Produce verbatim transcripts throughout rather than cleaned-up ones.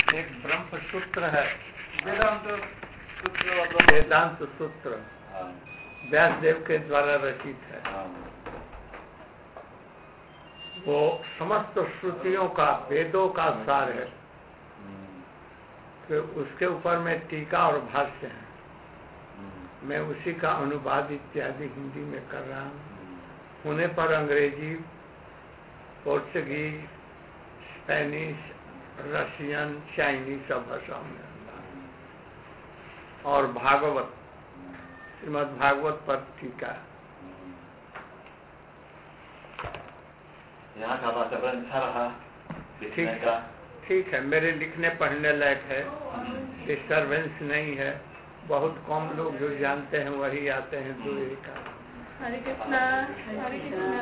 एक ब्रह्म सूत्र है, वेदांत सूत्र, वेदांत सूत्र व्यासदेव के द्वारा रचित है। वो समस्त श्रुतियों का, वेदों का सार है। तो उसके ऊपर में टीका और भाष्य है। मैं उसी का अनुवाद इत्यादि हिंदी में कर रहा हूँ। होने पर अंग्रेजी, पोर्चुगीज, स्पेनिश, रशियन, चाइनीज सब भाषाओं में और भागवत, श्रीमद् भागवत पर टीका। यहाँ का वातावरण अच्छा रहा लिखने का? ठीक है, मेरे लिखने पढ़ने लायक है, डिस्टर्बेंस नहीं है। बहुत कम लोग जो जानते हैं वही आते हैं। दो एक हरे कृष्णा, हरे कृष्णा।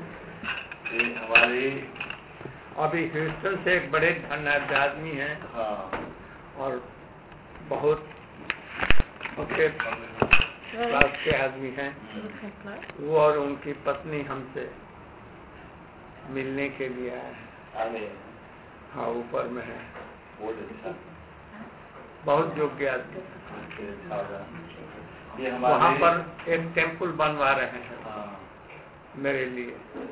हमारी अभी ह्यूस्टन से एक बड़े धनाढ्य आदमी हैं। हाँ। और बहुत अच्छे क्लास के आदमी हैं। वो और उनकी पत्नी हमसे मिलने के लिए आए हैं। हाँ, ऊपर में है। बहुत योग्य आदमी। वहाँ पर एक टेम्पल बनवा रहे हैं। हाँ। मेरे लिए।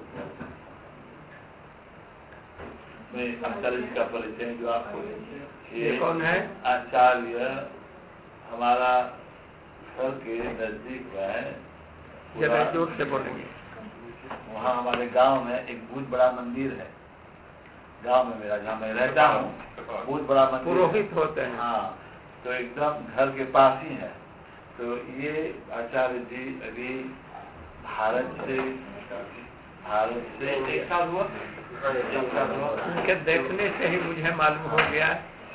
आचार्य जी का परिचय जो आपको, ये कौन है? आचार्य हमारा घर के नजदीक है। जरा जोर से बोलेंगे। वहाँ हमारे गांव में एक बहुत बड़ा मंदिर है। गांव में मेरा, जहाँ मैं रहता हूँ, बहुत बड़ा मंदिर, पुरोहित होते हैं। हाँ, तो एकदम घर के पास ही है। तो ये आचार्य जी अभी भारत से भारत से एक साल हुआ। उनके देखने से ही मुझे मालूम हो गया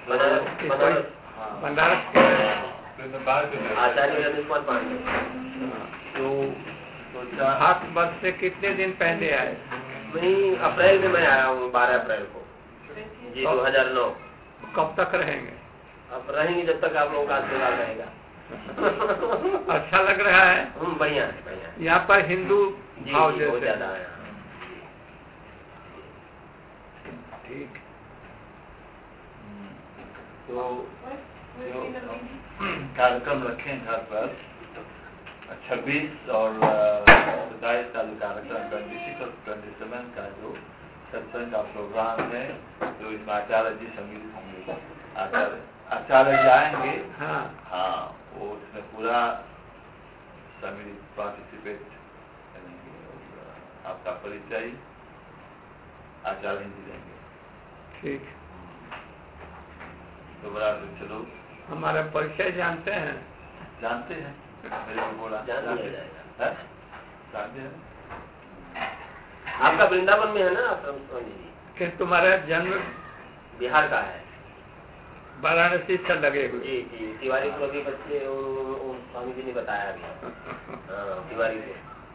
बनारस के आचार्य। तो हाथ वर्ष से कितने दिन पहले आए? वही अप्रैल में मैं आया हूँ, बारह अप्रैल को जी, दो हजार नौ। कब तक रहेंगे? अब रहेंगे जब तक आप लोगों का आशीर्वाद रहेगा। अच्छा लग रहा है? बढ़िया है, बढ़िया। यहाँ पर हिंदू भाव बहुत ज्यादा है। ठीक। तो जो कार्यक्रम रखे घर पर छब्बीस और सत्ताईस का जो कार्यक्रम, ट्वेंटी सिक्स और ट्वेंटी सेवन का जो सत्संग का प्रोग्राम है, तो इसमें आचार्य जी संगीत आचार्य आचार्य जी आएंगे। हाँ हाँ, वो उसमें पूरा सम्मिलित पार्टिसिपेट करेंगे। आपका परिचय आचार्य जी देंगे। ठीक। तो बड़ा चलो, हमारा परिचय जानते हैं? जानते हैं, मेरे को बोला जानते हैं। जानते हैं। आपका वृंदावन में है ना आश्रम? कि तुम्हारा जन्म बिहार का है? वाराणसी से लगे हुए। जी जी, तिवारी को अभी बच्चे स्वामी जी ने बताया अभी। तिवारी को,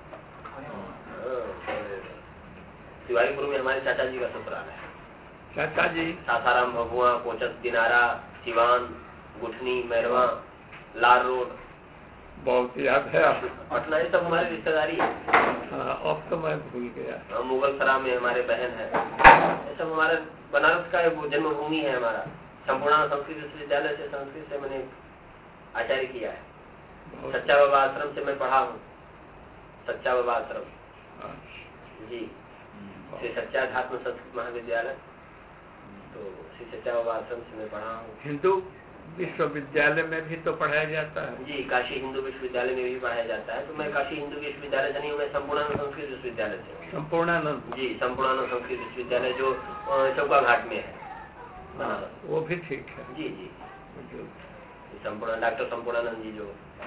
तिवारीपुर में हमारे चाचा जी का ससुराल है। चाचा जी? सासाराम, भगुआ, कोचस, दिनारा, सिवान, गुठनी, मैरवा, लाल रोड। बहुत याद है आप? पटना, ये सब हमारे रिश्तेदारी है। हाँ, अब तो मैं भूल गया। मुगल सराय में हमारे बहन है। ये सब हमारे बनारस का जन्मभूमि है हमारा। संपूर्ण संस्कृत विश्वविद्यालय से संस्कृत से मैंने आचार्य किया है। सच्चा बाबा आश्रम से मैं पढ़ा हूँ। सच्चा बाबा आश्रम जी, श्री सच्चाध्यात्म संस्कृत महाविद्यालय। तो श्री सच्चा बाबा आश्रम से मैं पढ़ा हूँ। हिंदू विश्वविद्यालय में भी तो पढ़ाया जाता है? जी, काशी हिंदू विश्वविद्यालय में भी पढ़ाया जाता है। तो मैं काशी हिंदू विश्वविद्यालय से नहीं हूँ, मैं संपूर्णानंद संस्कृत विश्वविद्यालय से। संपूर्णानंद? जी, संपूर्णानंद संस्कृत विश्वविद्यालय जो चौका घाट में है। हाँ, वो भी ठीक है। जी जी, संपूर्ण डॉक्टर संपूर्णानंद जी जो।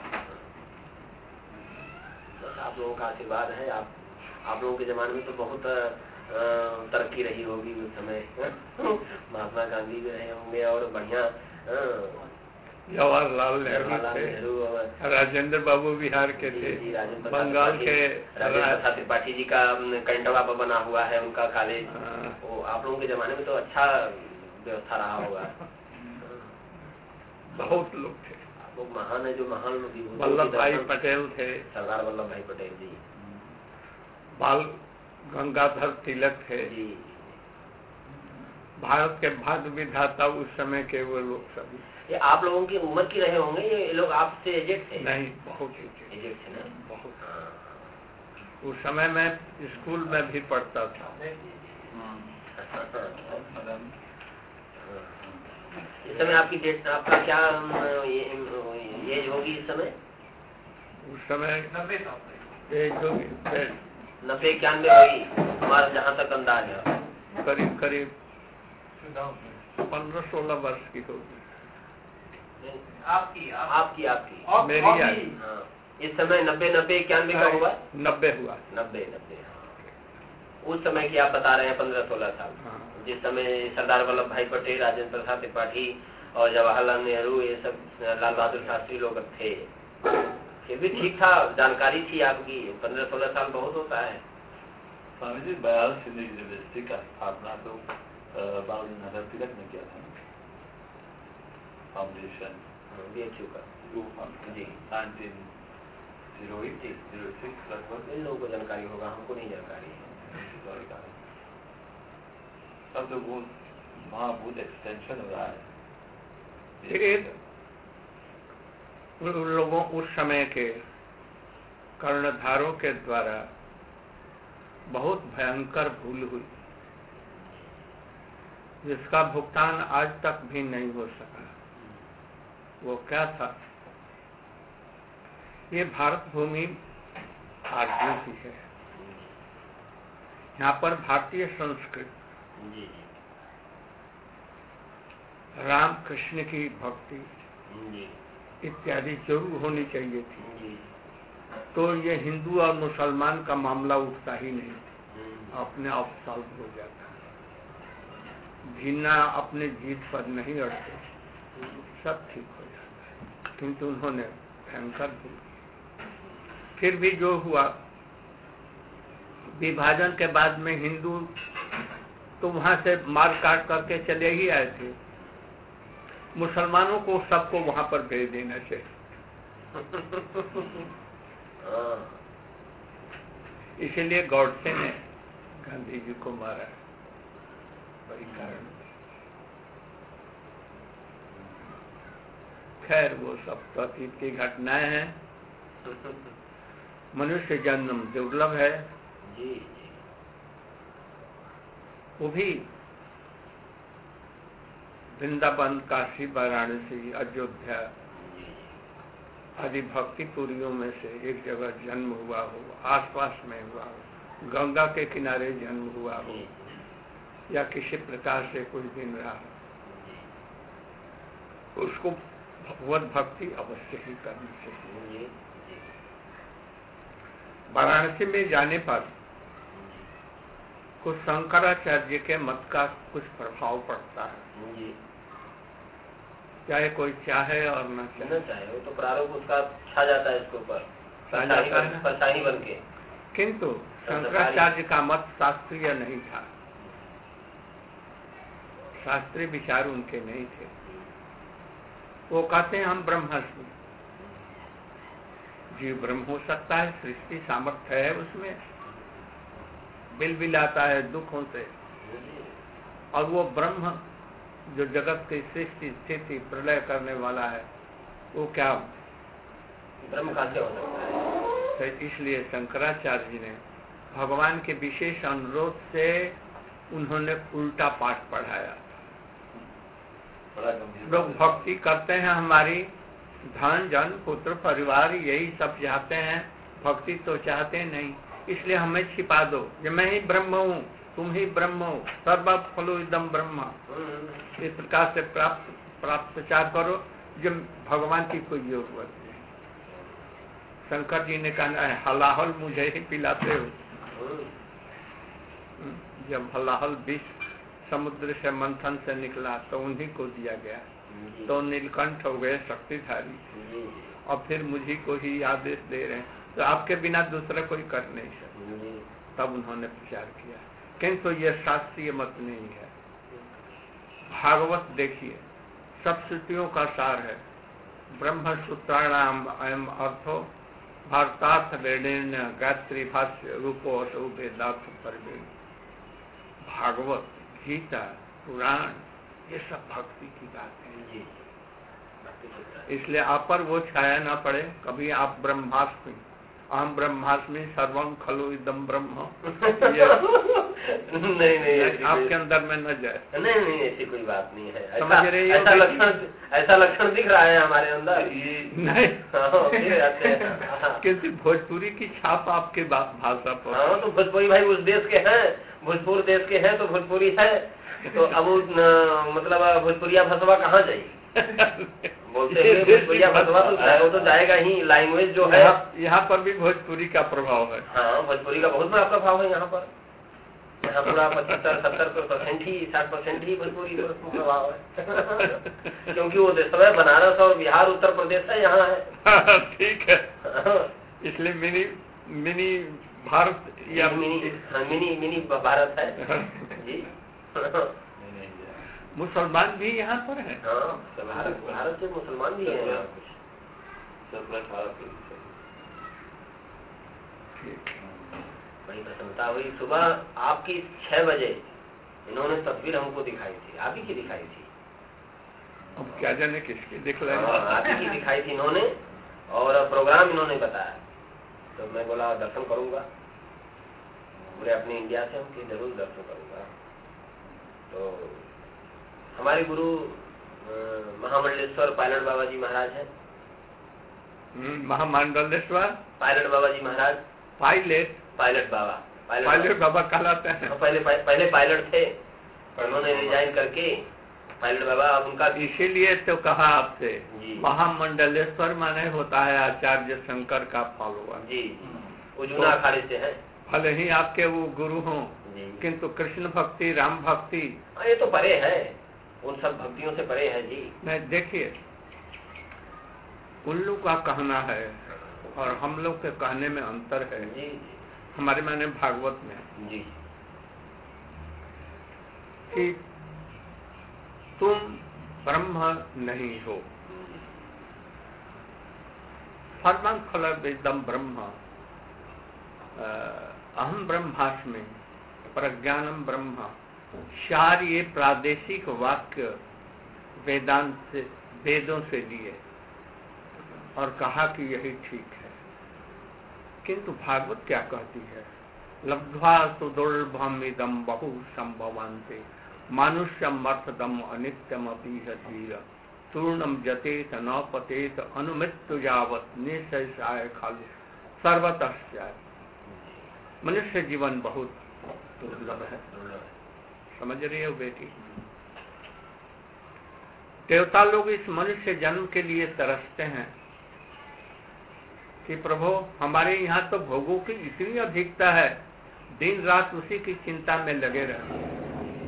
बस आप लोगों का आशीर्वाद है। आप आप लोगों के जमाने में तो बहुत तरक्की रही होगी उस समय। महात्मा गांधी भी रहे होंगे और बढ़िया जवाहरलाल नेहरू थे, राजेंद्र बाबू बिहार के थे, बंगाल के राजेंद्र त्रिपाठी जी का कंटवा पर बना हुआ है उनका कॉलेज। वो आप लोगों के जमाने में तो अच्छा व्यवस्था रहा होगा। बहुत लोग थे। लोग महान है, जो महान लोग। वल्लभ भाई पटेल थे, सरदार वल्लभ भाई पटेल जी। बाल गंगाधर तिलक थे जी। भारत के भाग्य विधाता उस समय के वो लोग सभी। ये आप लोगों की उम्र की रहे होंगे, ये लोग आपसे एजेड थे? नहीं, बहुत एजेड एजेड थे ना, बहुत। उस समय मैं स्कूल में भी पढ़ता था। इस समय आपकी डेट, आपका क्या एज होगी इस समय? उस समय नब्बे एज होगी नब्बे इक्यानवे होगी हमारा जहाँ तक अंदाज है। करीब करीब पंद्रह सोलह वर्ष की होगी। आपकी आपकी आपकी मेरी आई। हाँ, इस समय नब्बे नब्बे इक्यानवे का हुआ? नब्बे हुआ। नब्बे नब्बे उस समय की आप बता रहे हैं, पंद्रह सोलह साल। हाँ। जिस समय सरदार वल्लभ भाई पटेल, राजेंद्र प्रसाद त्रिपाठी और जवाहरलाल नेहरू, ये सब लाल बहादुर शास्त्री लोग थे। फिर भी ठीक था, जानकारी थी आपकी। पंद्रह सोलह साल बहुत होता है। स्वामी जी, बनारस हिंदू यूनिवर्सिटी का स्थापना तो बाल गंगाधर तिलक ने किया था, फाउंडेशन बी एच यू का जी nineteen zero eight zero six लगभग। इन लोगों को जानकारी होगा, हमको नहीं जानकारी है। सब लोग वहाँ बहुत एक्सटेंशन हो रहा है। फिर उन लोगों उस समय के कर्णधारों के द्वारा बहुत भयंकर भूल हुई, जिसका भुगतान आज तक भी नहीं हो सका। वो क्या था? ये भारत भूमि भारतीयों की है। यहाँ पर भारतीय संस्कृति, राम कृष्ण की भक्ति इत्यादि जरूर होनी चाहिए थी। तो ये हिंदू और मुसलमान का मामला उठता ही नहीं, अपने आप सॉल्व हो जाता। जीना अपने जीत पर नहीं अड़ते, सब ठीक हो जाता। किंतु उन्होंने भयंकर भूल। फिर भी जो हुआ, विभाजन के बाद में हिंदू तो वहां से मार काट करके चले ही आए थे। मुसलमानों को सबको वहां पर भेज देना चाहिए। इसलिए गॉडसे ने गांधी जी को मारा, वही कारण। खैर, वो सब तो अतीत की घटनाएं हैं। मनुष्य जन्म दुर्लभ है। जी वो भी वृंदावन, काशी, वाराणसी, अयोध्या आदि भक्ति पुरियों में से एक जगह जन्म हुआ हो, आसपास में हुआ हो, गंगा के किनारे जन्म हुआ हो, या किसी प्रकार से कुछ दिन रहा, उसको भगवत भक्ति अवश्य ही करनी चाहिए। वाराणसी में जाने पर कुछ शंकराचार्य के मत का कुछ प्रभाव पड़ता है, चाहे कोई चाहे और न चाहे। न चाहे, वो तो प्रारंभ उसका छा जाता है इसके ऊपर, परछाई बन के। किंतु शंकराचार्य का मत शास्त्रीय नहीं था, शास्त्रीय विचार उनके नहीं थे। वो कहते हैं हम ब्रह्मास्मि, जीव ब्रह्म हो सकता है, सृष्टि सामर्थ्य है उसमें, बिल बिलाता है दुखों से, और वो ब्रह्म जो जगत की सृष्टि स्थिति प्रलय करने वाला है, वो क्या ब्रह्म कैसे हो सकता है? तो इसलिए शंकराचार्य जी ने भगवान के विशेष अनुरोध से उन्होंने उल्टा पाठ पढ़ाया। लोग भक्ति करते हैं, हमारी धन जन पुत्र परिवार यही सब चाहते हैं, भक्ति तो चाहते नहीं, इसलिए हमें छिपा दो, ये मैं ही ब्रह्म हूँ, तुम ही ब्रह्म हो, सर्व फलो इदम ब्रह्म। इस प्रकार से प्राप्त प्राप्त प्रचार करो, जब भगवान की कोई जरूरत नहीं। शंकर जी ने कहा है हलाहल मुझे ही पिलाते हो। जब हलाहल विष समुद्र से मंथन से निकला तो उन्हीं को दिया गया, तो नीलकंठ हो गए शक्तिधारी, और फिर मुझे को ही आदेश दे रहे हैं, तो आपके बिना दूसरा कोई कर नहीं सकता। तब उन्होंने प्रचार किया, किंतु तो यह शास्त्रीय मत नहीं है। भागवत देखिए, सब श्रुतियों का सार है। ब्रह्म सूत्राणाम अयम अर्थो भारतार्थ वेदेन गायत्री भाष्य रूपो असौ वेदार्थ परवेद। भागवत, गीता, पुराण, ये सब भक्ति की बातें हैं। जी इसलिए आप पर वो छाया ना पड़े कभी आप ब्रह्मास्मि, अहम ब्रह्मास्मि सर्वम खलु इदम ब्रह्म, ये नहीं नहीं आपके अंदर में न जाए। नहीं नहीं ऐसी कोई बात नहीं है। समझ रही हो? ऐसा लक्षण ऐसा लक्षण दिख रहा है हमारे अंदर। नहीं हाँ, किसी भोजपुरी की छाप आपके भाषा पर। हाँ तो भोजपुरी भाई उस देश के हैं, भोजपुर देश के हैं तो भोजपुरी है, तो अब मतलब भोजपुरिया भसवा कहाँ जाएगी? बोलते हैं भोजपुरिया भसवा तो वो तो जाएगा ही। लैंग्वेज जो है यहाँ पर भी भोजपुरी का प्रभाव है। हाँ भोजपुरी का बहुत बड़ा प्रभाव है यहाँ पर। यहाँ पूरा पचहत्तर सत्तर परसेंट ही साठ परसेंट ही भोजपुरी प्रभाव है क्योंकि वो देश है बनारस और बिहार उत्तर प्रदेश है यहाँ है। ठीक है, इसलिए मिनी मिनी भारत या मिनी मिनी मिनी भारत है जी। मुसलमान भी यहाँ पर है। हाँ भारत भारत से मुसलमान भी है यहाँ कुछ। बड़ी प्रसन्नता हुई। सुबह आपकी छह बजे इन्होंने तस्वीर हमको दिखाई थी, आप ही की दिखाई थी। अब क्या जाने किसकी दिखलाई? आप ही की दिखाई थी इन्होंने, और प्रोग्राम इन्होंने बताया। तो मैं बोला दर्शन करूंगा, बोले अपने इंडिया से हम कि जरूर दर्शन करूंगा। तो हमारे गुरु महामंडलेश्वर पायलट बाबा जी महाराज हैं। महामंडलेश्वर पायलट बाबा जी Maharaj. Pilot pilot Baba pilot Baba कहलाते हैं। पहले पहले पायलट थे, उन्होंने रिजाइन करके पायलट बाबा। अब उनका इसीलिए तो कहा आपसे, महामंडलेश्वर माने होता है आचार्य शंकर का फॉलोअर जी। उजुना अखाड़े से है। भले ही आपके वो गुरु हों, किंतु कृष्ण भक्ति राम भक्ति ये तो परे है, उन सब भक्तियों से परे है जी। नहीं देखिए, उन लोग का कहना है और हम लोग के कहने में अंतर है जी। हमारे माने भागवत में जी कि तुम ब्रह्म नहीं हो, सर्वं खलविदं ब्रह्म, अहम ब्रह्मास्मि, प्रज्ञानम ब्रह्म। चार ये प्रादेशिक वाक्य वेदांत से वेदों से लिए और कहा कि यही ठीक है। किंतु भागवत क्या कहती है? लब्ध्वा सुदुर्लभम इदम बहु संभवान्ते मानुष्यम अर्थदम अनित्यम अपीह धीर चूर्णम जतेत न पतेत अनुमृत्यु यावत निशय खालु सर्वतः। मनुष्य जीवन बहुत दुर्लभ है, समझ रही हो बेटी? देवता लोग इस मनुष्य जन्म के लिए तरसते हैं कि प्रभु हमारे यहाँ तो भोगों की इतनी अधिकता है, दिन रात उसी की चिंता में लगे रहते हैं।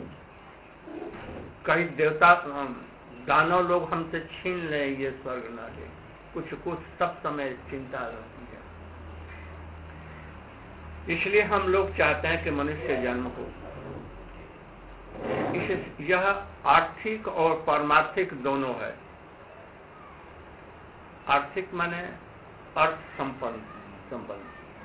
कई देवता दानव लोग हमसे छीन ले, ये स्वर्ग न दे, कुछ कुछ सब समय चिंता रहती है। इसलिए हम लोग चाहते हैं कि मनुष्य जन्म हो। इस यह आर्थिक और पारमार्थिक दोनों है। आर्थिक माने अर्थ संपन्न संपन्न,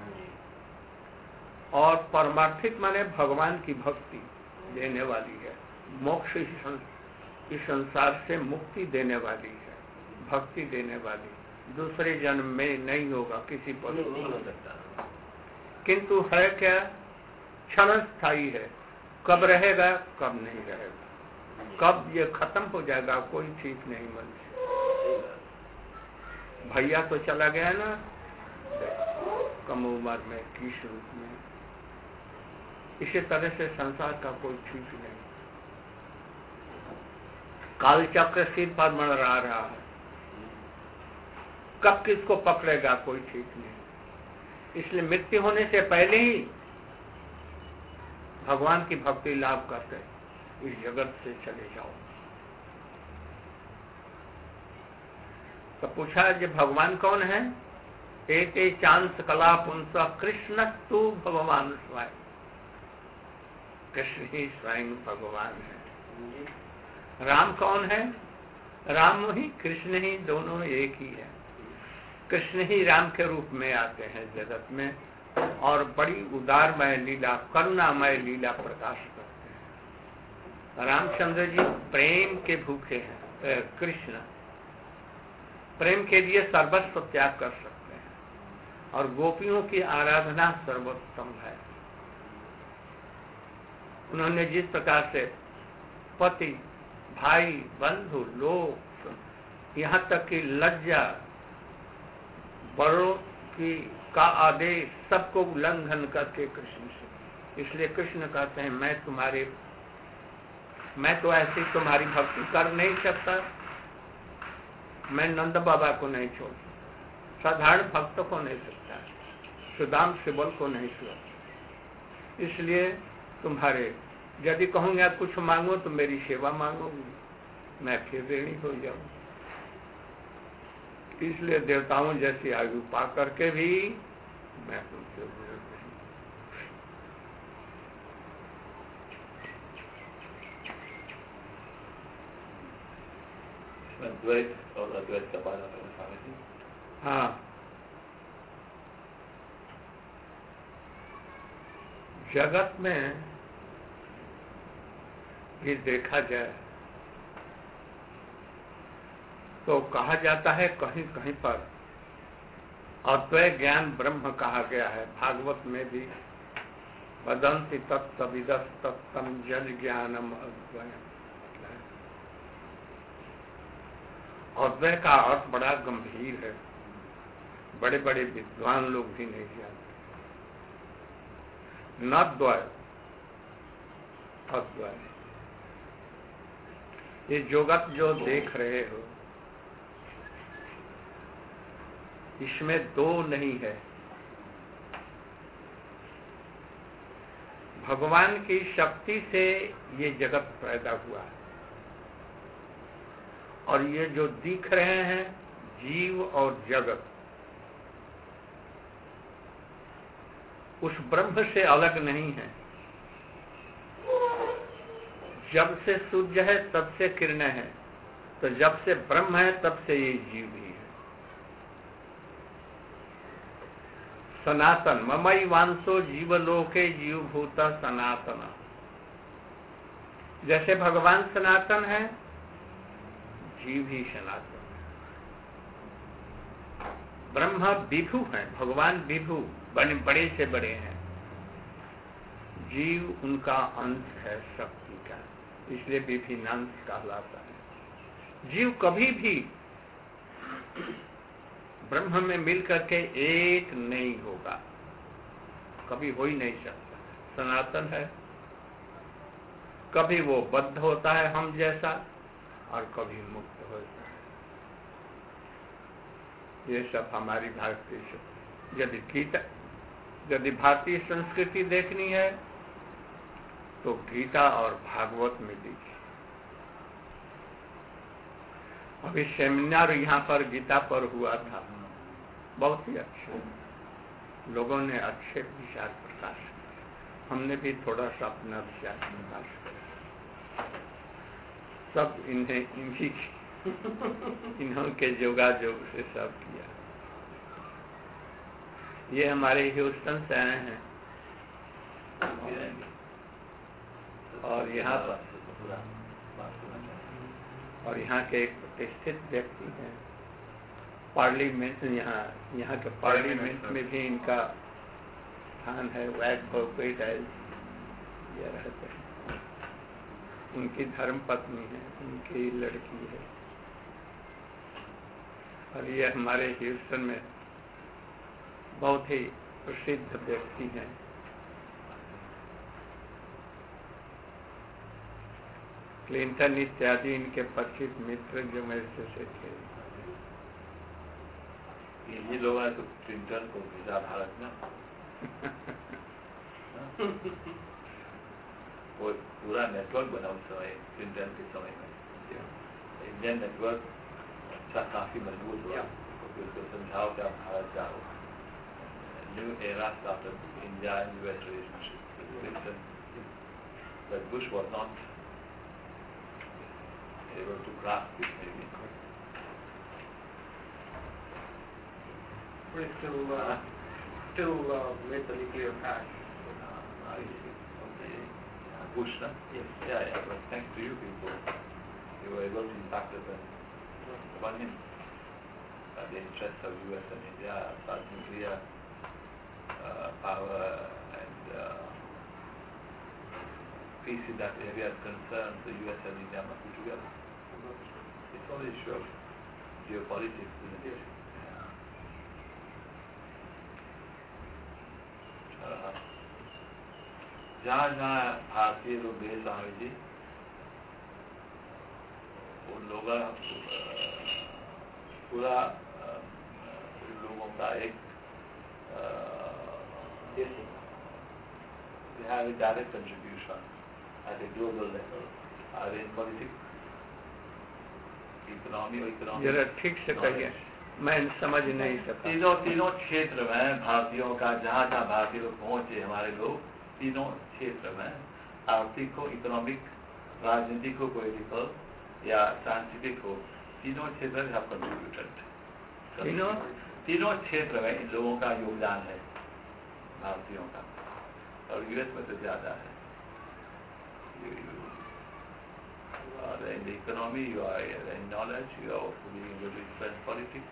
और पारमार्थिक माने भगवान की भक्ति देने वाली है। मोक्ष इस संसार से मुक्ति देने वाली है, भक्ति देने वाली। दूसरे जन्म में नहीं होगा, किसी पर नहीं हो सकता। किंतु है क्या? क्षण स्थायी है, कब रहेगा कब नहीं रहेगा, कब ये खत्म हो जाएगा कोई ठीक नहीं। मनुष्य भैया तो चला गया ना कम उम्र में, किस रूप में। इसी तरह से संसार का कोई ठीक नहीं। काल चक्र सिर पर मंडरा रहा है, कब किसको पकड़ेगा कोई ठीक नहीं। इसलिए मृत्यु होने से पहले ही भगवान की भक्ति लाभ करते इस जगत से चले जाओ। तो पूछा कि भगवान कौन है? एक चांस कला पुंस कृष्ण तू भगवान स्वयं। कृष्ण ही स्वयं भगवान है। राम कौन है? राम ही कृष्ण ही, दोनों एक ही है। कृष्ण ही राम के रूप में आते हैं जगत में और बड़ी उदारमय लीला, करुणामय लीला प्रकाश करते हैं। रामचंद्र जी प्रेम के भूखे हैं। कृष्ण प्रेम के लिए सर्वस्व त्याग कर सकते हैं और गोपियों की आराधना सर्वोत्तम है। उन्होंने जिस प्रकार से पति, भाई, बंधु, लोग, यहाँ तक कि लज्जा, बड़ों की का आदेश सबको उल्लंघन करके कृष्ण से, इसलिए कृष्ण कहते हैं मैं तुम्हारे मैं तो ऐसी तुम्हारी भक्ति कर नहीं सकता, मैं नंद बाबा को नहीं छोड़ सकता, साधारण भक्त को नहीं सकता, सुदाम सिबल को नहीं छोड़, इसलिए तुम्हारे यदि कहूँगा कुछ मांगो तो मेरी सेवा मांगोगी, मैं फिर ऋणी हो जाऊँ। इसलिए देवताओं जैसी आयु पा करके भी मैं तुमसे विरोध नहीं। द्वैत और अद्वैत का बात करें स्वामी जी। हाँ, जगत में भी देखा जाए तो कहा जाता है कहीं कहीं पर अद्वैत ज्ञान ब्रह्म कहा गया है। भागवत में भी वदंति तत्तविदस् तत्तम जल ज्ञानम अद्वैत। अद्वैत का अर्थ बड़ा गंभीर है, बड़े बड़े विद्वान लोग भी नहीं जानते। न द्वैत, अद्वैत। ये जगत जो देख रहे हो इसमें दो नहीं है। भगवान की शक्ति से ये जगत पैदा हुआ है और ये जो दिख रहे हैं जीव और जगत उस ब्रह्म से अलग नहीं है। जब से सूर्य है तब से किरणें हैं, तो जब से ब्रह्म है तब से ये जीव भी है। सनातन ममई वांसो जीवलोके जीवभूता सनातन। जैसे भगवान सनातन है, जीव ही सनातन है। ब्रह्मा विभु है, भगवान विभु बड़े बड़े से बड़े हैं, जीव उनका अंश है शक्ति का, इसलिए विभिन्नांश कहलाता है। जीव कभी भी ब्रह्म में मिल करके एक नहीं होगा, कभी हो ही नहीं सकता। सनातन है, कभी वो बद्ध होता है हम जैसा और कभी मुक्त होता है। ये सब हमारी भारतीय, यदि गीता यदि भारतीय संस्कृति देखनी है तो गीता और भागवत में देखिए। अभी सेमिनार यहाँ पर गीता पर हुआ था, बहुत ही अच्छे लोगों ने अच्छे विचार प्रकाश किए, हमने भी थोड़ा सा अपना विचार प्रकाश किया। सब इन्हें इन्हीं इन्हों के जोगाजोग से सब किया। ये हमारे ह्यूस्टन से आए हैं और यहाँ पर और यहाँ के एक प्रतिष्ठित व्यक्ति हैं। पार्लियामेंट यहाँ यहाँ के पार्लियामेंट में भी इनका स्थान है, वो एडवोकेट है, ये रहते हैं। उनकी धर्म पत्नी है, उनकी लड़की है और ये हमारे ह्यूस्टन में बहुत ही प्रसिद्ध व्यक्ति हैं। क्लिंटन इत्यादि इनके परिचित मित्र जो मेरे से थे। ये लोग आए तो क्लिंटन को भेजा भारत में। वो पूरा नेटवर्क बना उस समय क्लिंटन के समय में। इंडियन नेटवर्क अच्छा काफी मजबूत हुआ, तो उसको समझाओ कि आप भारत जाओ। New era started India and U S relationship with Clinton, but Bush was not able to grasp it maybe. But still, uh, still uh, with the nuclear pact. Uh, I see. Okay. Yeah. push, no? Yes. Yeah, yeah. But thanks to you people, you were able to impact it upon him. Uh, the interests of U S and India, South nuclear uh, power and uh, peace in that area is concerned, the U S and India must be together. It's all issue of geopolitics, isn't it? Yeah. जहाँ जहाँ भारतीय लोग गए स्वामी जी, उन लोगों पूरा उन लोगों का एक they have a direct contribution at a global level, are in politics, economy or economic. जरा ठीक से कहिए, मैं समझ नहीं सकता। तीनों तीनों क्षेत्र में भारतीयों का जहाँ जहाँ भारतीय लोग पहुँचे, हमारे लोग तीनों क्षेत्र में आर्थिक हो, इकोनॉमिक, राजनीतिक हो, पॉलिटिकल या साइंटिफिक हो, तीनों क्षेत्र में have contributed. तीनों तीनों क्षेत्र में इन लोगों का योगदान है भारतीयों का, और यूएस में तो ज्यादा है। और in the economy you are in knowledge, you are also being able to influence politics.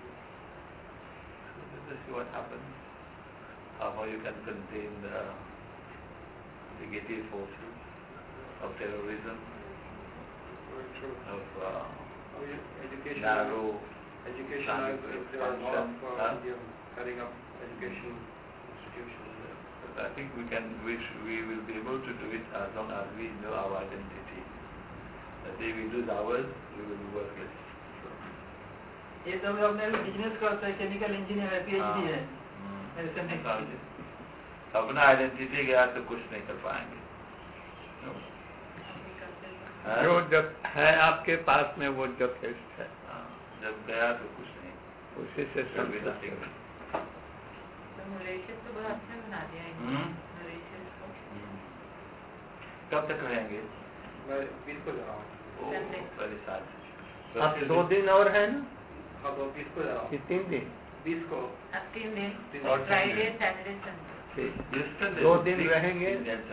So this is what happens. How you can contain the negative forces of terrorism, of uh, education, narrow education, uh, there are a lot of uh, huh? setting up education institutions. But I think we can, we, sh- we will be able to do it as long as we know our identity. The day we lose ours, we will be worthless. ये तो अपने business करते हैं, chemical engineer है, PhD है, ऐसे नहीं। अपना आइडेंटिटी गया तो कुछ नहीं कर पाएंगे। जो जब है आपके पास में वो जथेष्ट है, जब गया तो कुछ नहीं, उसी से सब मॉरिशस तो बहुत अच्छा बना दिया है मॉरिशस को। कब तक रहेंगे? मैं बीस को जा रहा हूँ। Very sad. अब दो दिन और है ना? हाँ, तो बीस को जा रहा हूँ। कि तीन दिन? बीस को। अब तीन दिन, और फ्राइडे सैटरडे संडे। दो दिन रहेंगे।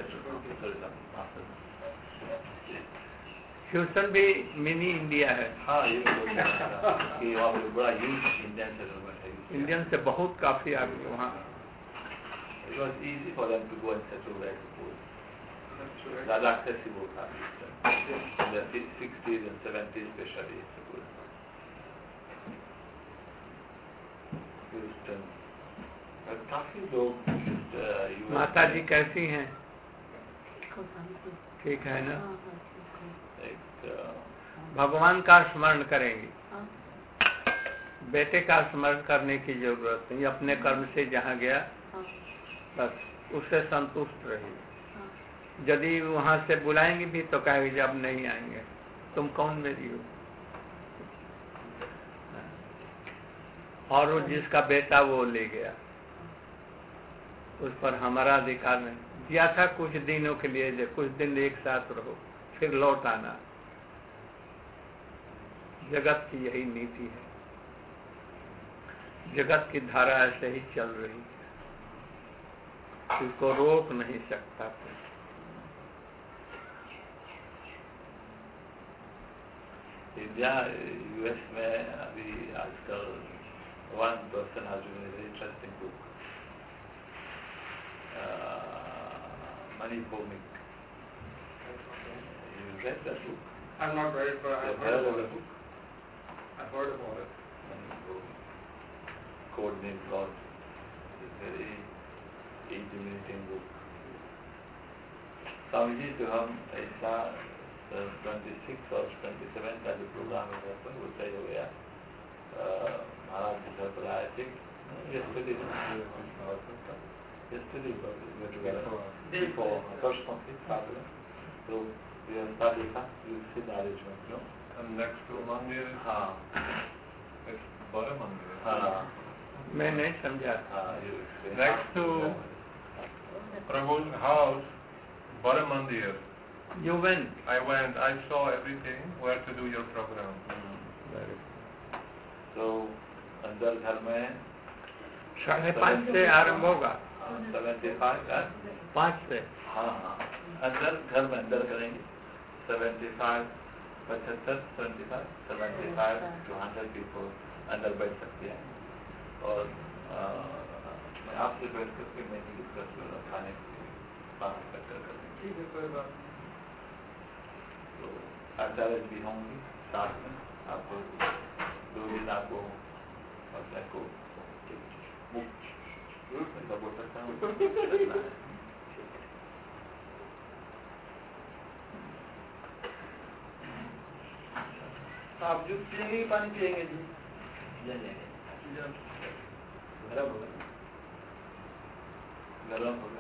ह्यूस्टन भी मिनी इंडिया है। हाँ, ये कि वहाँ पे बड़ा ह्यूज इंडियन सेटलमेंट है। इंडियन से बहुत काफी आगे वहाँ। It was easy for them to go and settle there, I suppose. ज़्यादा accessible था in the sixties and seventies especially, I suppose. Houston. काफी लोग माता जी कैसी हैं? ठीक है ना? एक भगवान का स्मरण करेंगे, बेटे का स्मरण करने की जरूरत नहीं। अपने कर्म से जहाँ गया बस उससे संतुष्ट रहिए। यदि वहाँ से बुलाएंगे भी तो कहेंगे जब नहीं आएंगे, तुम कौन मेरी हो? और वो जिसका बेटा वो ले गया, उस पर हमारा अधिकार नहीं। दिया था कुछ दिनों के लिए, जो कुछ दिन एक साथ रहो फिर लौट आना। जगत की यही नीति है, जगत की धारा ऐसे ही चल रही है, इसको रोक नहीं सकता कोई। इंडिया यूएस में अभी आजकल one person has written a very interesting book, uh, Money Bhomik. You read that book? I've not read it, but I've You've heard heard of about the it. book? I've heard about it. Money Bhomik. Code name God. It's a very intimidating book. Swami ji तो हम ऐसा छब्बीस और सत्ताईस का जो programme है वो तय हो गया। महाराज जी घर पर आए थे, yesterday, yesterday we were together before first conflict started. So we have studied that, you see the arrangement, you know. And next to Mandir, हाँ, it's Bara Mandir. हाँ, मैं नहीं समझा। हाँ, you Next to Prabhu's house, Bara Mandir. You went. I went, I saw everything, where to do your program. तो अंदर घर में साढ़े पाँच से आरंभ होगा। सेवेंटी फाइव का पाँच से। हाँ हाँ अंदर घर में अंदर करेंगे सेवेंटी फाइव पचहत्तर seventy five seventy five two hundred people अंदर बैठ सकते हैं। और आ, मैं आपसे बैठ करके मैं डिस्कस करूँगा खाने की बात कर ठीक है, कोई बात तो आचार्य भी होंगे साथ में, आपको दो दिन आपको अपने को मुक्त ऐसा बोल सकता हूँ। आप जूस पियेंगे कि पानी पियेंगे जी? गरम होगा, गरम होगा।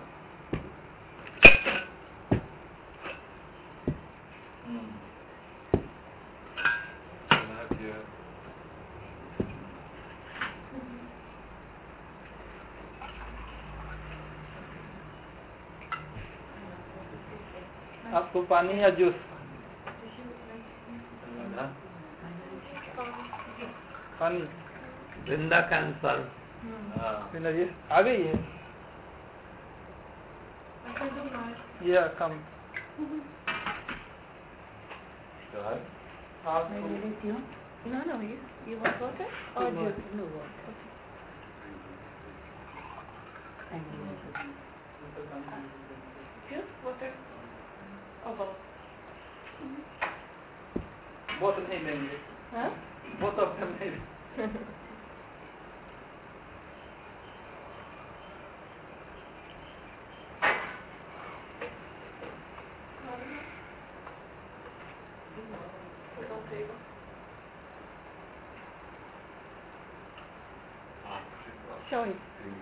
आपको पानी या जूस? पानी। वृंदा कैंसर जी आ गई है। या कम आप No, no, you, you want water or just no water? And you juice, water, or both? बहुत नहीं लेंगे। Huh? बहुत ऑफ them नहीं। Show it.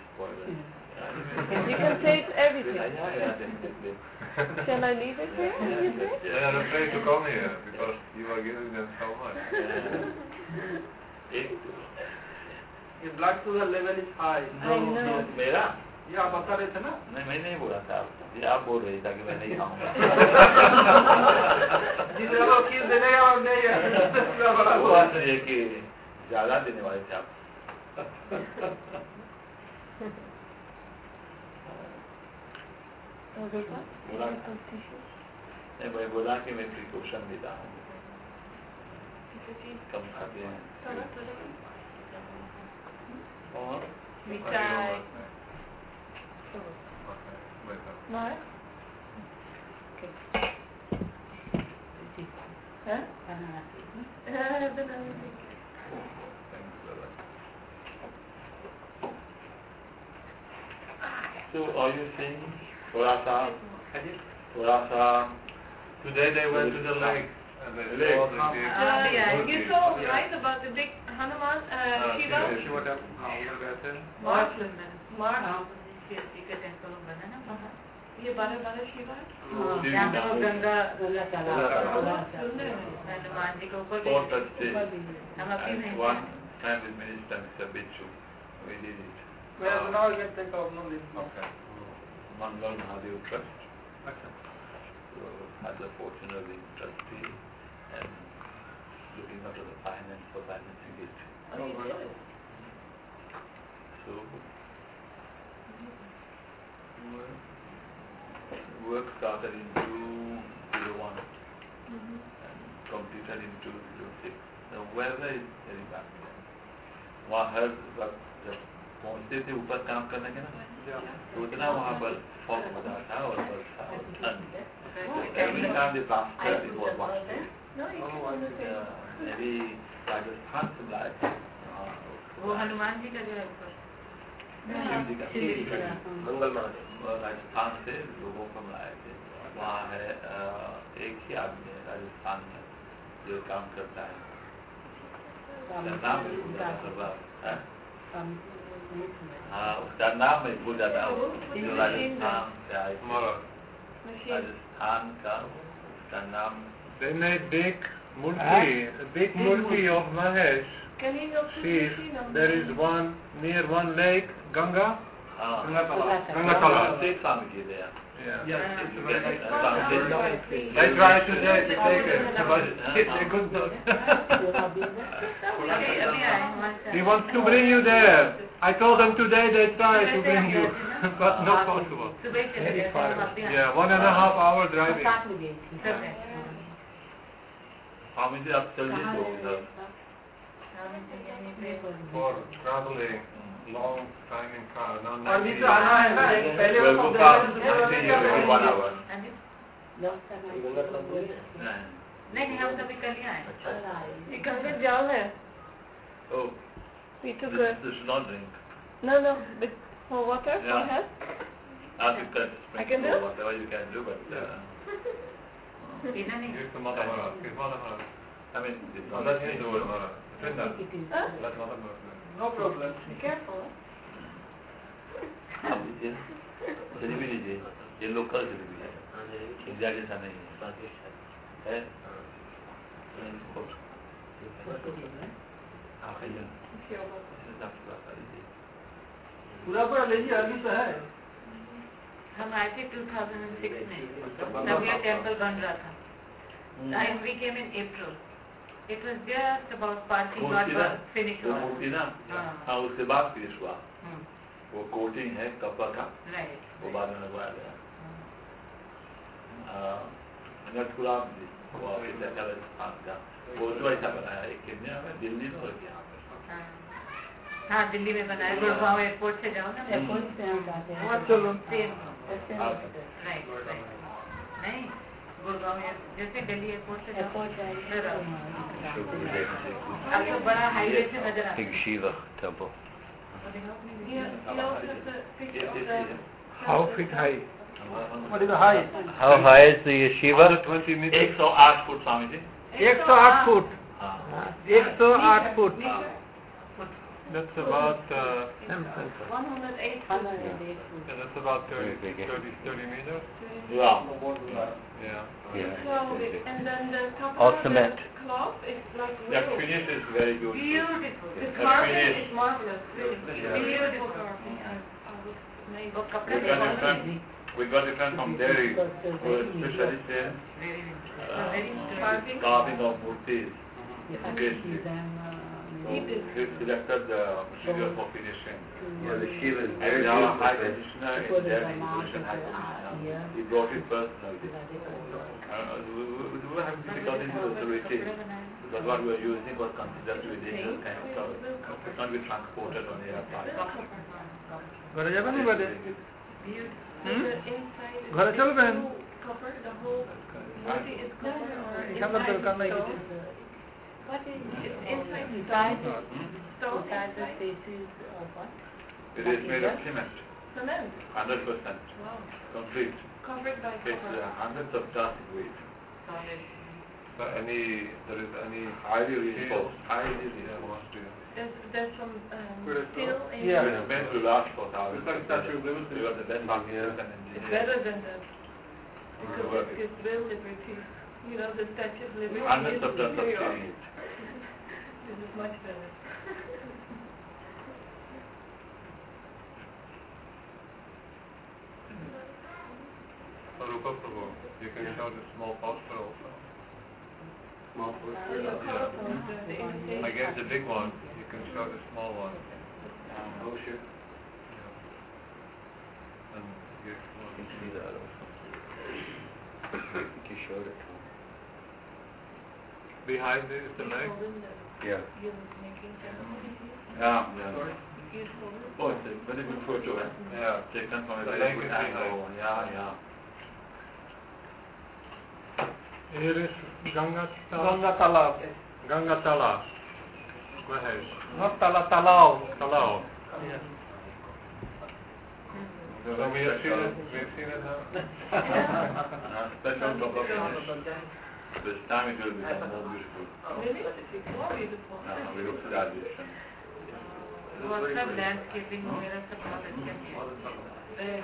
You can taste everything. Shall I leave it here? You say? They are afraid to come here because you are giving them so much. ये blood sugar level is high. I know. मेरा ये आप बता रहे थे ना? नहीं, मैं नहीं बोला था, ये आप बोल रहे थे कि मैं नहीं खाऊंगा। जिसे वो किस देने का हम नहीं है। वो बात है कि ज्यादा देने वाले थे आप। बोला नहीं, मैं बोला कि मैं प्रिकॉशन देता हूँ, कम खाते हैं। और मिठाई। No? Okay. Huh? Banana cake. Banana cake. So are you saying थोड़ा सा थोड़ा सा Today they went to the lake and they Lake. saw the big Uh, yeah, you monkey. saw right about the big Hanuman uh, हाँ, Shiva. Shiva temple, हाँ, उधर गए थे। March March Shiv का टेम्पल बना ना वहाँ। ये बारह बारह शिवा है। शिव यहाँ पे का- वो गंगा गंगा तालाब। बहुत सुंदर है। हनुमान जी के ऊपर भी Four Thursday हम अपनी and बहन one time with minister Mister Bichu, we did it. Where now you can take off no this. Okay. Mangal Mahadev Trust. अच्छा। So as a fortunately trustee and looking after the finance for financing it. Oh, you did it. So work started in two thousand one Mhm. and completed in two thousand six. The weather is very bad. वहाँ हर वक्त जब पहुँचते थे ऊपर काम करने के ना, तो उतना वहाँ बल फॉग होता था और बरसा और ठंड। Every time they plastered it was washed. No, you can on the table. मेरी राजस्थान से लाए थे। वो हनुमान जी का जो है ऊपर। शिव जी का शिव जी का। मंगल महादेव। राजस्थान से लोगों को लाए थे। वहाँ है एक ही आदमी है राजस्थान में जो काम करता है, नाम मैं भूल जाता है। हाँ, उसका नाम मैं भूल जाता हूँ, जो राजस्थान से आए थे। राजस्थान का उसका नाम They made big murti, a big murti of Mahesh. Can you go to Shiv. There is one near one lake, Ganga. हाँ Ganga Talab. State Swami ji there. Yeah. Yes, it's a very Yes, nice. uh, Lovely. I tried today to take it, but I could not. अभी अभी आए हमारे He wants to bring you there. I told them today they try to bring you, but not possible. सुबह चले गए थे हम अभी आए Yeah, one and a half hour driving. सब है How many up till you go? sir? For traveling long time in car, not अभी ninety तो आना है ना एक पहले Well, वो go सब fast. जगह I think you will one hour. No. नहीं नहीं हम सभी कल ही आए You can get down there. Oh, We took this, a this should not drink. no no but for water for Yeah. her. Ask you can I can drink do? whatever you can do, but uh, पीना नहीं Here's the Mother Mara. Here's Mother Mara. I mean, it's Oh, not that's Hindu Mother Mara. Trinda. Huh? That's Mother Mara. No problem. Be careful. आप लीजिए जलेबी लीजिए ये local jalebi है India जैसा नहीं है है आप खाइए पूरा पूरा लीजिए अभी तो है. हम आए थे टू थाउजेंड सिक्स में तब ये टेम्पल बन रहा था time we came in April it was just about parking lot finish वो मूर्ति ना हाँ उसके बाद फिनिश हुआ हम्म वो कोटिंग है कपड़ा का राइट वो बाद में लगवाया गया नटकुला वो ऐसा कलर स्थान का वो तो ऐसा बनाया है केन्या में दिल्ली में और यहाँ पे हाँ दिल्ली में बनाया गुड़गांव एयरपोर्ट से जाओ ना Airport से हम जाते हैं. वो चलो. सेम आप राइट राइट नहीं गुड़गांव एयर- जैसे दिल्ली एयरपोर्ट से Airport जाओ जाएंगे फिर तो आओ। वहाँ आपको बड़ा हाईवे से नजर आता Big Shiva temple. How feet high? What is the height? How high is the yeshiva? twenty meters. एक सौ आठ फुट स्वामी जी एक सौ आठ फुट. हाँ एक सौ आठ foot. That's about, uh, one hundred eight hundred and eight feet. yeah, that's about thirty, thirty, thirty meters. Yeah. Yeah. And then the top All of cement. the cloth is like The wool. finish is very beautiful. beautiful The The carving finish. is marvelous, really. Yeah. Beautiful carving. I, I was amazed. वो कपड़े We got a friend, we got a friend from Delhi who is specialist in uh, very carving of murtis. Seriously. So he selected the material for finishing. Yeah, the Shiva is And very we have a beautiful. high place. conditioner in Delhi, Pollution High Conditioner. He brought it personally. Uh, we, we, we were having difficulty with the receipt because what we were using was considered to be dangerous kind of stuff. It could not be transported on air flight. घरे जाबे नहीं बड़े. Hmm? The inside is घरे चल बहन. covered, the whole body is covered, or इशारा तो inside करना ही stone? है. What is it's inside Inside stone? Hmm? Stone Inside the inside? faces of what? It is made of cement, Cement. one hundred percent, Wow. complete. Covered by It's copper. uh, hundreds of plastic weight. Solid. So any, there is any Highly steel? reinforced, highly Yeah, reinforced. more steel. There's, there's some um, Good as steel in Yeah. It's meant to last for thousands It's like of Statue years. of Liberty. We got the best architects and It's engineers. better than that. to Because work it it. is real liberty. You know, the Statue of Liberty Hundreds is of tons of New York. steel. This is much better. So Rupa Prabhu, you can show the small poster also. Small foot. So the colorful, the, the imitation. I guess the big one, you can show the small one. Oh, sure. Yeah. And you You can see that also. You showed it. behind is the leg. Yeah. He was making ceremonies. Yeah, yeah. Beautiful. Oh, it's a very good photo, eh? Yeah. Taken from a The very leg good is angle. Yeah, yeah. Here is Ganga Ganga तालाब. Ganga Tala. Mahesh. Not tala talao. Talao. Yeah. So we have seen it, we have seen it now. Uh, special proper finish. This time it will become more beautiful. Really? More beautiful. Uh, we look at this. वो सब landscaping वगैरह सब बहुत अच्छे हैं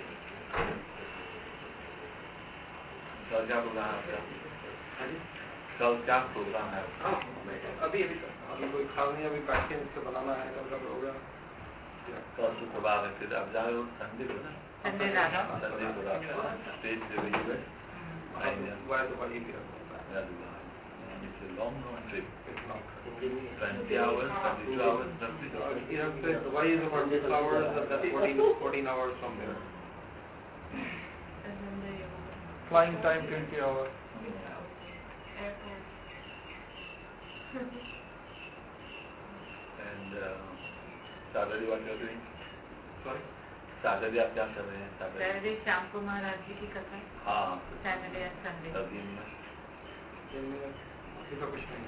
कल क्या programme है आपका? कल क्या प्रोग्राम है आपका? अभी अभी अभी कोई खाना नहीं अभी पैकिंग से बनाना है कल का प्रोग्राम. कल शुक्रवार है फिर आप जा रहे हो संडे को ना? Sunday रात Sunday को रात स्टेज से वही है Why the body here? It's a long round trip. twenty hours, twenty-two hours, roughly. You have said why is about six hours and then fourteen, fourteen hours from there. Flying time twenty hours. And uh, Saturday what you are doing? Sorry? Saturday आप क्या कर रहे हैं? Saturday. Saturday शाम को महाराज जी की कथा हाँ. Saturday and Sunday. तब दिन में. इसका कुछ नहीं है.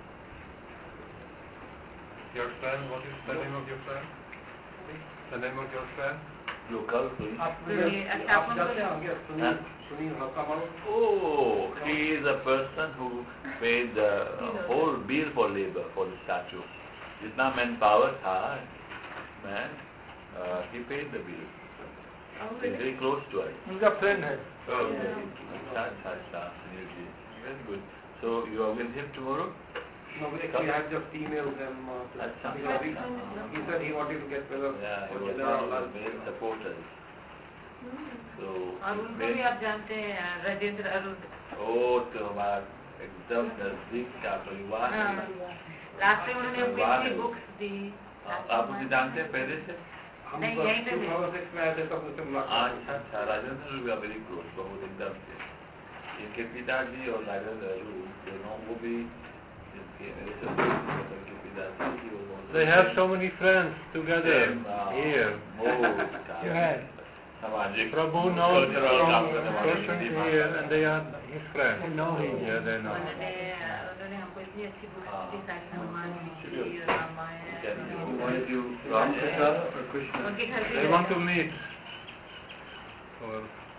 Your friend, what is the name of your friend? The name of your friend? Local. आप तो ये अच्छा आप जाते हैं क्या? सुनील सुनील हकामाल. Oh, he is a person who paid the whole bill for labor for the statue. जितना man power था, man, uh, he paid the bill. He's very close to us. उनका फ्रेंड है. Oh, अच्छा अच्छा अच्छा. Very good. So you are with him tomorrow? No, actually I have just emailed them. Uh, अच्छा. because he, he said he wanted to get better. Yeah, he for was general one of the lunch. main supporters. So, और उनको भी आप जानते हैं Rajendra Arun. oh, तो हमारा एकदम नजदीक का परिवार है. लास्ट में उन्होंने अपनी बुक्स दी. आप उसे जानते हैं पहले से? हम नहीं, तो यहीं पे two thousand six में आए थे तब मुझसे मुलाकात. अच्छा अच्छा. राजेंद्र भी वेरी क्लोज, बहुत एकदम से. इनके पिताजी और राजेंद्र दोनों वो भी इनके मेरे से के पिताजी वो बहुत. They have so many friends together here. सामाजिक. Prabhu knows some persons here and they are his friends. They know him. Yeah, they know. उन्होंने उन्होंने हमको इतनी अच्छी बुक्स दी सारी हनुमान जी की और Ramayan. Wanted you Ram Katha or Krishna? उनके घर They want to meet. Or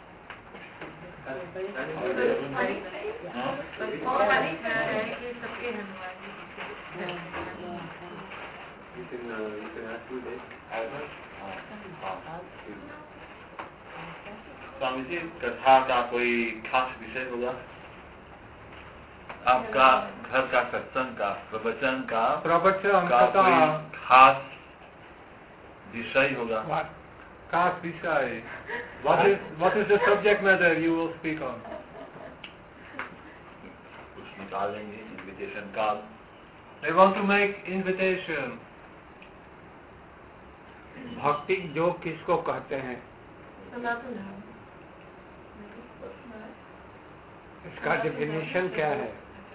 सबके Hanuman ji You can uh, you can ask who they. Swami ji कथा का कोई खास विषय होगा? आपका घर का सत्संग का प्रवचन का प्रवचन का कथा कोई खास विषय होगा? खास विषय. What is what is the subject matter you will speak on? कुछ निकालेंगे invitation card. They want to make invitation. भक्ति जो किसको कहते हैं, इसका डेफिनेशन क्या है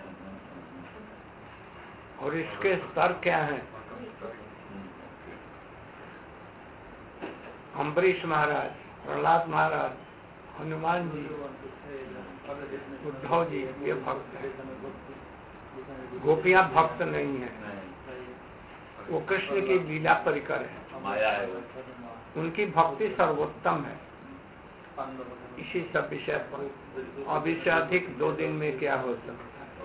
और इसके स्तर क्या हैं. अम्बरीश महाराज, प्रहलाद महाराज, हनुमान जी, उद्धव जी ये भक्त हैं. गोपियां भक्त नहीं है, वो कृष्ण की लीला परिकर है. माया है. उनकी भक्ति सर्वोत्तम है. इसी सब विषय पर अब इससे अधिक दो दिन में क्या हो सकता है.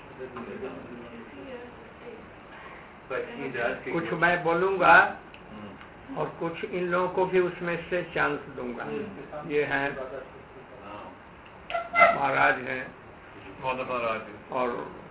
कुछ मैं बोलूंगा और कुछ इन लोगों को भी उसमें से चांस दूंगा. ये हैं महाराज हैं महाराज और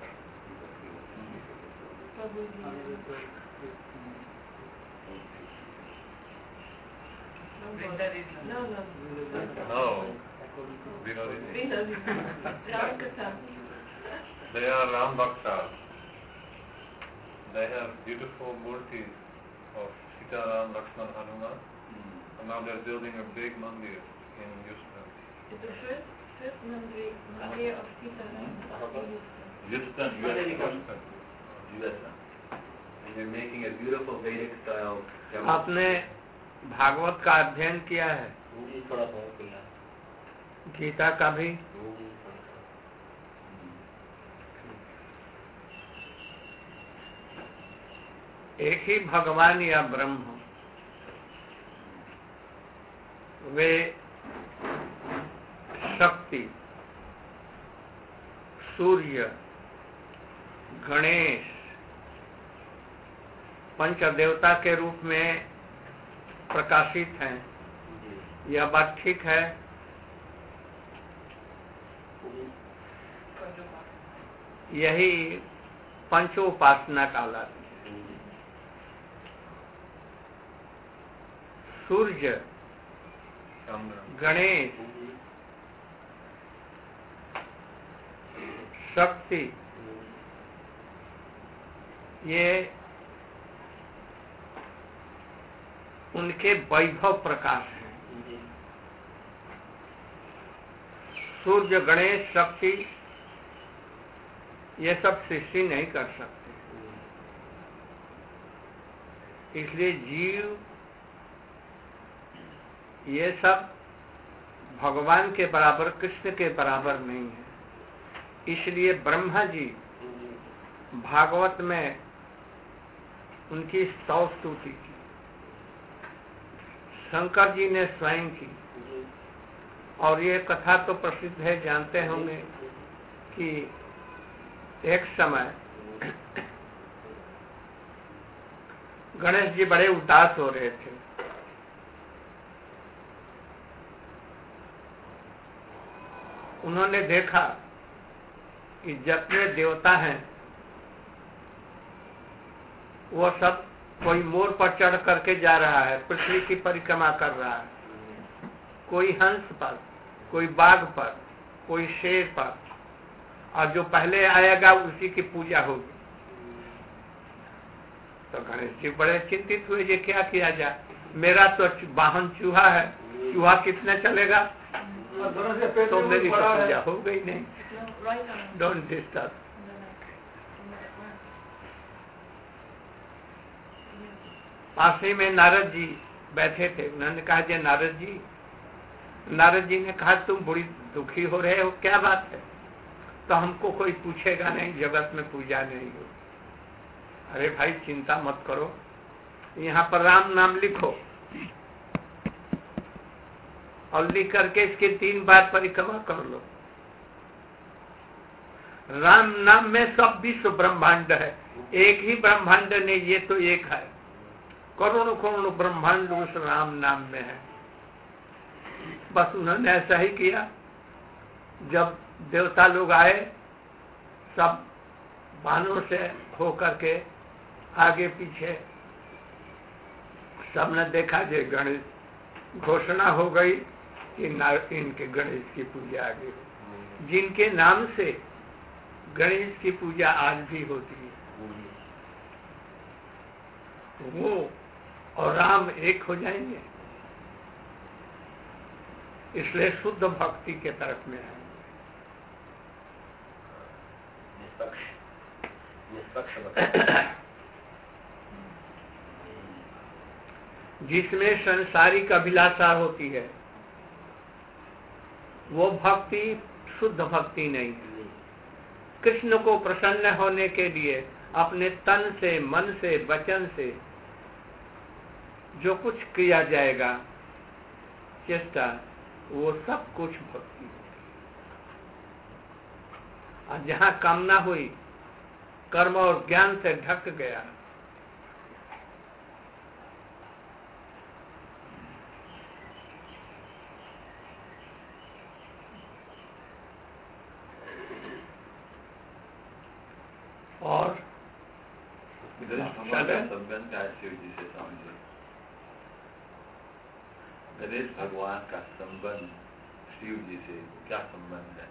No, no. No. Vinodini. Ram Katha. They are Ram Bhaktas. They have beautiful murtis of Sita, Ram, Lakshman, Hanuman. And now they're building a big mandir in Houston. It's the first, first Mandir, Mandir of Sita Ram in Houston, U S U S And they're making a beautiful Vedic style. आपने भागवत का अध्ययन किया है, थोड़ा सा किया. गीता का भी. एक ही भगवान या ब्रह्म, वे शक्ति, सूर्य, गणेश, पंच देवता के रूप में प्रकाशित हैं. यह बात ठीक है. यही पंचोपासना कहलाती है. सूर्य गणेश, शक्ति, ये उनके वैभव प्रकाश है। सूर्य, गणेश, शक्ति ये सब सृष्टि नहीं कर सकते, इसलिए जीव ये सब भगवान के बराबर, कृष्ण के बराबर नहीं है। इसलिए ब्रह्मा जी भागवत में उनकी स्तव स्तुति की, शंकर जी ने स्वयं की। और ये कथा तो प्रसिद्ध है, जानते होंगे कि एक समय गणेश जी बड़े उदास हो रहे थे। उन्होंने देखा कि जितने देवता हैं वो सब, कोई मोर पर चढ़ करके जा रहा है, पृथ्वी की परिक्रमा कर रहा है, कोई हंस पर, कोई बाघ पर, कोई शेर पर, और जो पहले आएगा उसी की पूजा होगी। तो गणेश जी बड़े चिंतित हुए, ये क्या किया जाए, मेरा तो वाहन चूहा है, चूहा कितने चलेगा, तो मेरी तो पूजा हो गई नहीं। Don't disturb. पास ही में नारद जी बैठे थे, उन्होंने कहा जे नारद जी, नारद जी ने कहा तुम बड़ी दुखी हो रहे हो, क्या बात है, तो हमको कोई पूछेगा नहीं, जगत में पूजा नहीं हो। अरे भाई चिंता मत करो, यहाँ पर राम नाम लिखो और लिख करके इसके तीन बार परिक्रमा कर लो। राम नाम में सब विश्व ब्रह्मांड है, एक ही ब्रह्मांड नहीं, ये तो एक है, करोड़ों करोड़ों ब्रह्मांड उस राम नाम में है। बस उन्होंने ऐसा ही किया। जब देवता लोग आए, सब बाणों से हो करके आगे पीछे, सबने देखा जे गणेश, घोषणा हो गई कि इनके गणेश की पूजा आगे हो। जिनके नाम से गणेश की पूजा आज भी होती है, वो और राम एक हो जाएंगे। इसलिए शुद्ध भक्ति के तरफ में है। निष्पक्ष निष्पक्ष जिसमें संसारिक अभिलाषा होती है वो भक्ति शुद्ध भक्ति नहीं है। कृष्ण को प्रसन्न होने के लिए अपने तन से, मन से, वचन से जो कुछ किया जाएगा चेष्टा, वो सब कुछ भक्ति है। और जहाँ कामना हुई, कर्म और ज्ञान से ढक गया, और संबंध का शिव जी से समझे। गणेश भगवान का संबंध शिव जी से क्या संबंध है?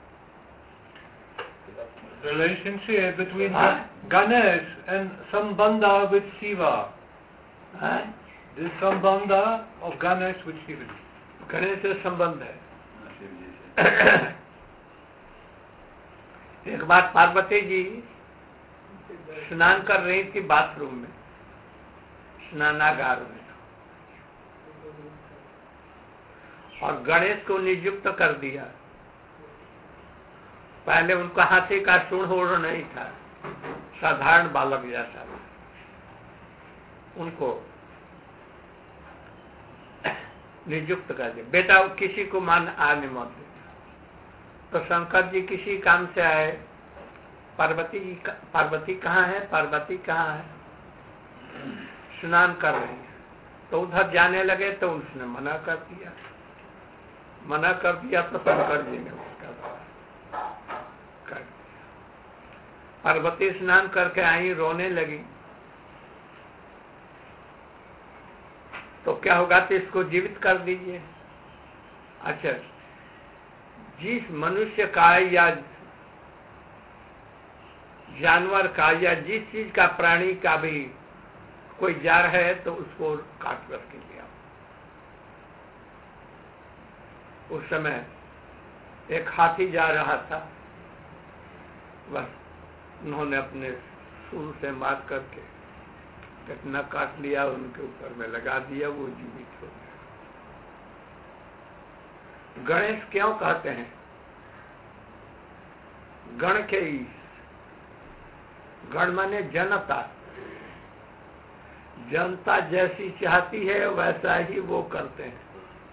Relationship between huh? Ganesh and Sambandha with Shiva. huh? The Sambandha of Ganesh with Shiva. Ganesh से संबंध है शिव जी से। एक बार पार्वती जी स्नान कर रही थी बाथरूम में, स्नानागार में, और गणेश को नियुक्त कर दिया। पहले उनका हाथी का सूंड ओढ़ नहीं था, साधारण बालक जैसा, उनको नियुक्त कर दिया, बेटा किसी को मान आने मत देता। तो शंकर जी किसी काम से आए, पार्वती जी, पार्वती कहाँ है, पार्वती कहाँ है, स्नान कर रही है। तो उधर जाने लगे तो उसने मना कर दिया, मना कर दिया तो शंकर जी ने उसका कर दिया। पार्वती स्नान करके आई, रोने लगी। तो क्या होगा, तो इसको जीवित कर दीजिए। अच्छा, जिस मनुष्य का या जानवर का या जिस चीज का प्राणी का भी कोई जार है तो उसको काट करके लिया। उस समय एक हाथी जा रहा था, बस उन्होंने अपने सूर से मार करके कितना काट लिया, उनके ऊपर में लगा दिया, वो जीवित हो गया। गणेश क्यों कहते हैं? गण के ईश। गण माने जनता। जनता जैसी चाहती है वैसा ही वो करते हैं।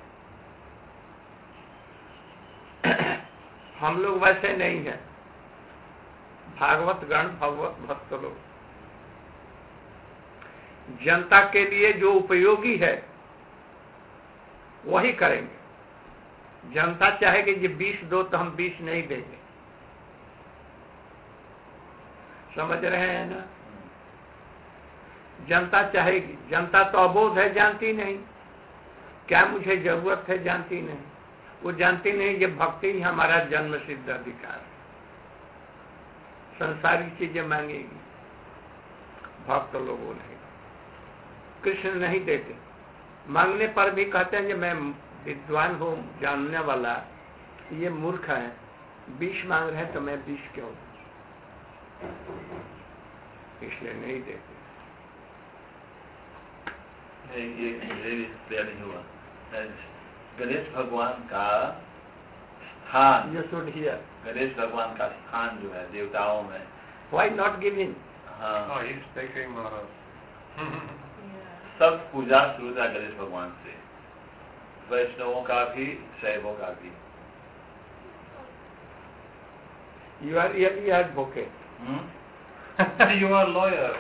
हम लोग वैसे नहीं हैं। भागवत गण, भगवत भक्त लोग जनता के लिए जो उपयोगी है वही करेंगे। जनता चाहेगी कि बीस दो तो हम बीस नहीं देंगे। समझ रहे हैं ना? जनता चाहेगी। जनता तो अबोध है, जानती नहीं क्या मुझे जरूरत है, जानती नहीं। वो जानती नहीं कि भक्ति ही हमारा जन्म सिद्ध अधिकार है। संसारिक चीजें मांगेगी, भक्त लोगों नहीं। कृष्ण नहीं देते। मांगने पर भी कहते हैं कि मैं विद्वान हूँ, जानने वाला, ये मूर्ख है, बीस मांग रहे हैं तो मैं बीस क्यों, इसलिए नहीं देते। ये मुझे भी क्लियर नहीं हुआ। गणेश भगवान का स्थान, ये शुड हियर, गणेश भगवान का स्थान जो है देवताओं में, व्हाई नॉट गिविंग? हाँ, he is taking Maharaj. सब पूजा शुरू था गणेश भगवान से, वैष्णवों का भी, शैवों का भी। You are really advocate. Hmm? You are lawyer.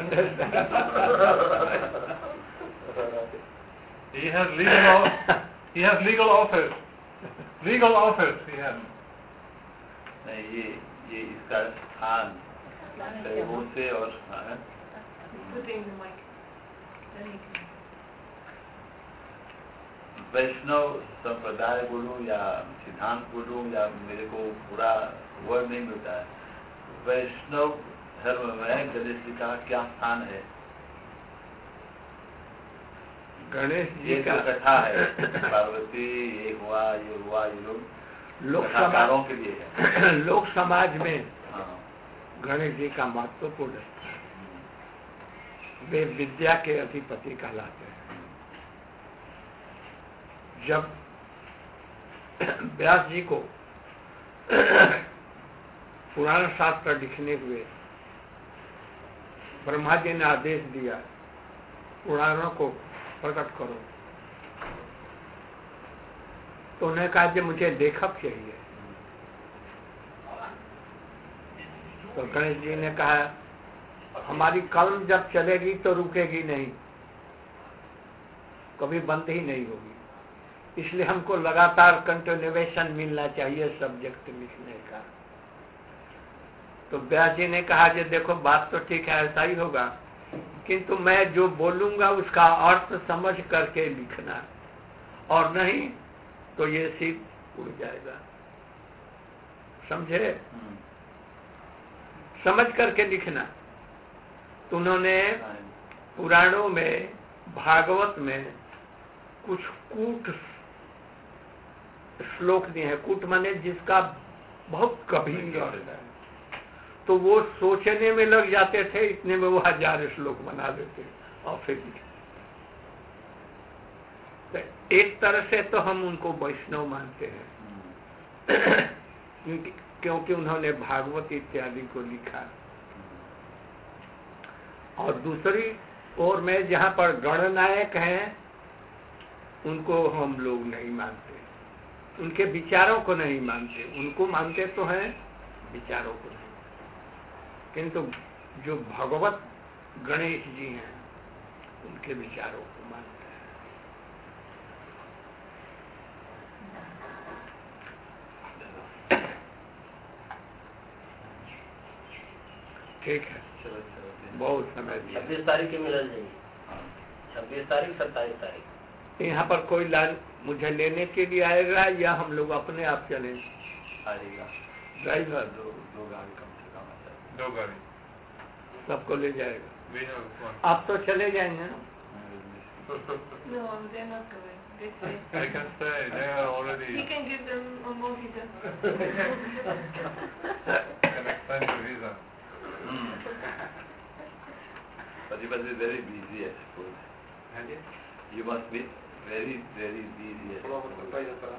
He has legal office. He has legal office. Legal office he has. नहीं, ये ये इसका स्थान शैवों से और हाँ, वैष्णव संप्रदाय बोलूं या सिद्धांत बोलूं या मेरे को पूरा वर्ड नहीं मिलता है। वैष्णव धर्म में गणेश जी का क्या स्थान है? गणेश जी ये का जो कथा है, पार्वती ये हुआ ये हुआ ये लोग लोक कथाकारों के लिए है। लोक समाज में हाँ, गणेश जी का महत्वपूर्ण स्थान। वे विद्या के अधिपति कहलाते हैं। जब व्यास जी को पुराण शास्त्र लिखने हुए ब्रह्मा जी ने आदेश दिया पुराणों को प्रकट करो, तो उन्होंने कहा कि मुझे लेखक चाहिए। तो गणेश जी ने कहा हमारी कलम जब चलेगी तो रुकेगी नहीं, कभी बंद ही नहीं होगी, इसलिए हमको लगातार कंटिन्यूएशन मिलना चाहिए सब्जेक्ट लिखने का। तो व्यास जी ने कहा कि देखो बात तो ठीक है, ऐसा ही होगा, किंतु मैं जो बोलूंगा उसका अर्थ समझ करके लिखना, और नहीं तो ये सिर्फ उड़ जाएगा। समझे? समझ करके लिखना। तो उन्होंने पुराणों में, भागवत में कुछ कूट श्लोक दिए हैं। कूट माने जिसका बहुत गंभीर अर्थ है, तो वो सोचने में लग जाते थे, इतने में वो हजार श्लोक बना देते और फिर तो एक तरह से तो हम उनको वैष्णव मानते हैं क्योंकि क्योंकि उन्होंने भागवत इत्यादि को लिखा। और दूसरी ओर में जहाँ पर गणनायक हैं उनको हम लोग नहीं मानते, उनके विचारों को नहीं मानते। उनको मानते तो हैं, विचारों को नहीं। किंतु जो भगवत गणेश जी हैं उनके विचारों को मानते हैं। ठीक है, बहुत समय दिया। छब्बीस तारीख के मिलन जाइए। छब्बीस तारीख, सत्ताईस तारीख यहाँ पर कोई लाइन मुझे लेने के लिए आएगा या हम लोग अपने आप चलें? आएगा ड्राइवर दो दो गाड़ी कम से कम आता है। दो गाड़ी सबको ले जाएगा। We have one. आप तो चले जाएंगे ना? No, they're not going. They say. They can stay. They are already. He can give them a mojito. Can extend the visa. Hmm. But you must be very busy, I suppose. You must be very, very busy, I suppose.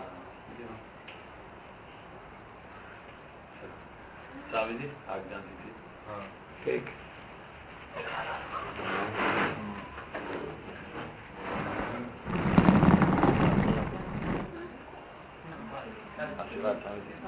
Swami ji आज्ञा दीजिए। हाँ। ठीक। आशीर्वाद स्वामी जी।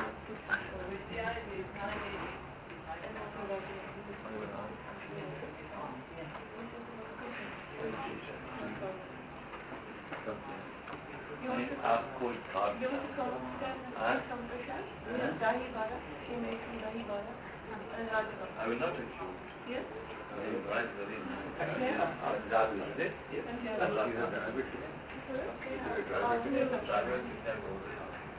आपको You want to come stand and Huh? take some prasad? We have dahi vada. She makes some dahi vada and rajma. I will not refuse. Yes? Very nice, very nice. Yeah. That is it. Yes. And here. Allah is the habit. Okay. Driver कितने बोल रहे हैं?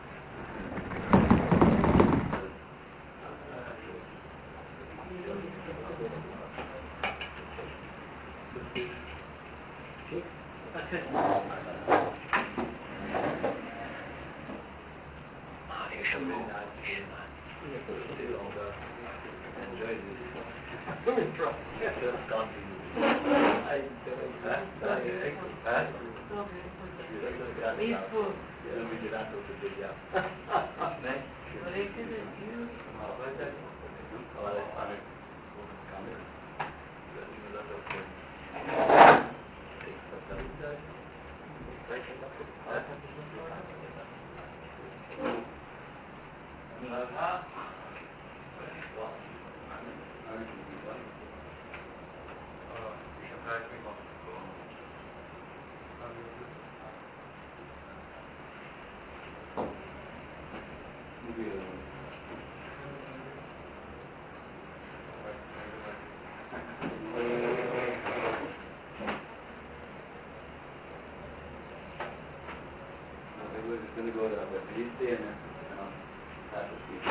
Enjoy this. Just continue. Peaceful. Next. हमारे स्थानिक कामिल It's going to go to the east and um, have to see.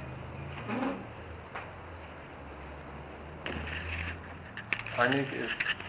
Finally,